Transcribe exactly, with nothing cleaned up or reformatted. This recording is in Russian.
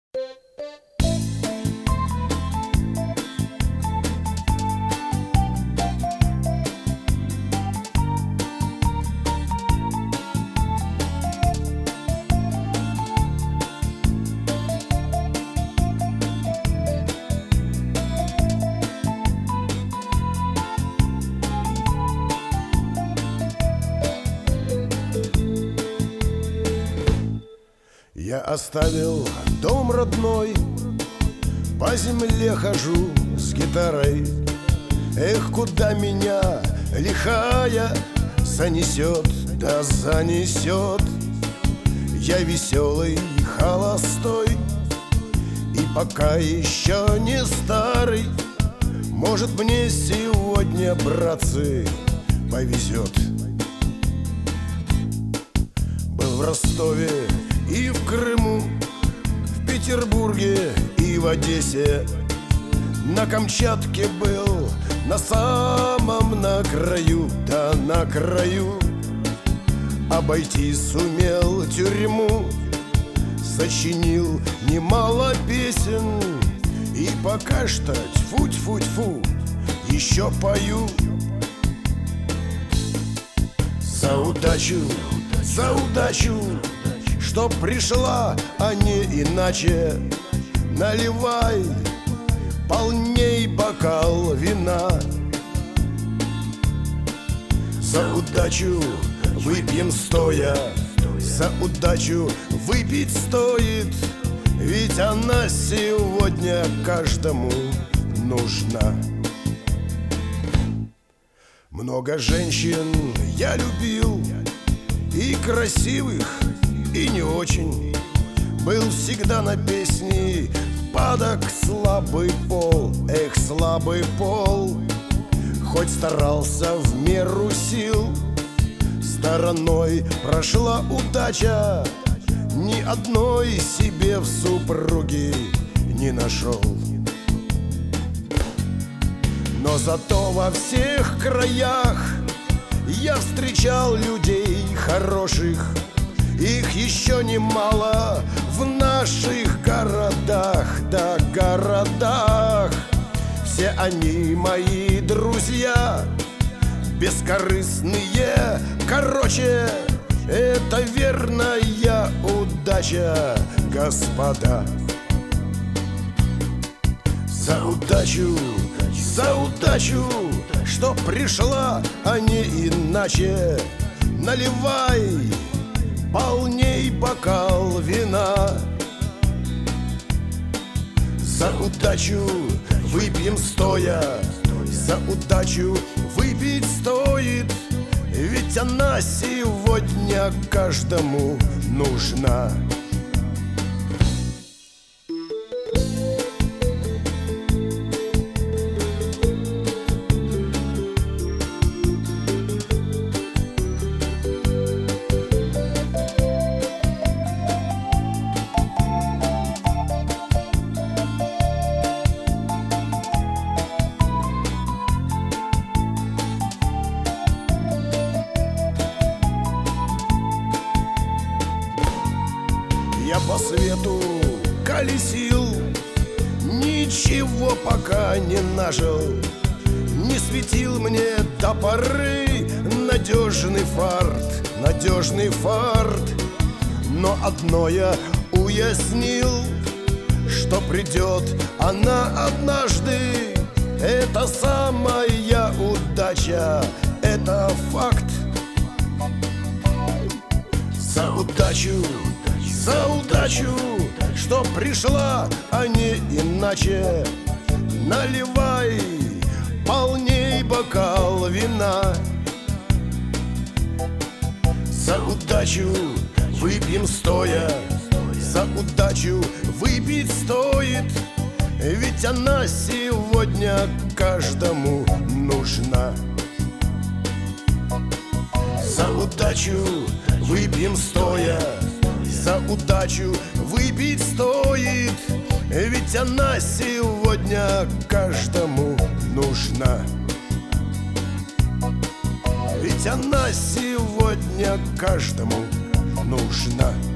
Я оставил дом родной, по земле хожу с гитарой. Эх, куда меня лихая занесет, да занесет. Я веселый и холостой, и пока еще не старый. Может, мне сегодня, братцы, повезет. Был в Ростове и в Крыму, в Петербурге и в Одессе. На Камчатке был, на самом на краю, да на краю. Обойти сумел тюрьму, сочинил немало песен. И пока что тьфу-тьфу-тьфу еще пою. За удачу, за удачу, чтоб пришла, а не иначе. Наливай полней бокал вина. За удачу выпьем стоя, за удачу выпить стоит, ведь она сегодня каждому нужна. Много женщин я любил, и красивых, и не очень. Был всегда на песни падок слабый пол. Эх, слабый пол, хоть старался в меру сил. Стороной прошла удача, ни одной себе в супруги не нашел. Но зато во всех краях я встречал людей хороших. Их еще немало в наших городах, да городах. Все они мои друзья, бескорыстные. Короче, это верная удача, господа. За удачу, за удачу, что пришла, а не иначе. Наливай полней бокал вина. За удачу выпьем стоя, за удачу выпить стоит, ведь она сегодня каждому нужна. Я по свету колесил, ничего пока не нажил. Не светил мне до поры надежный фарт, надежный фарт. Но одно я уяснил, что придет она однажды. Это самая удача, это факт. За удачу, за удачу, что пришла, а не иначе. Наливай полней бокал вина. За удачу выпьем стоя, за удачу выпить стоит, ведь она сегодня каждому нужна. За удачу выпьем стоя, за удачу выпить стоит, ведь она сегодня каждому нужна. Ведь она сегодня каждому нужна.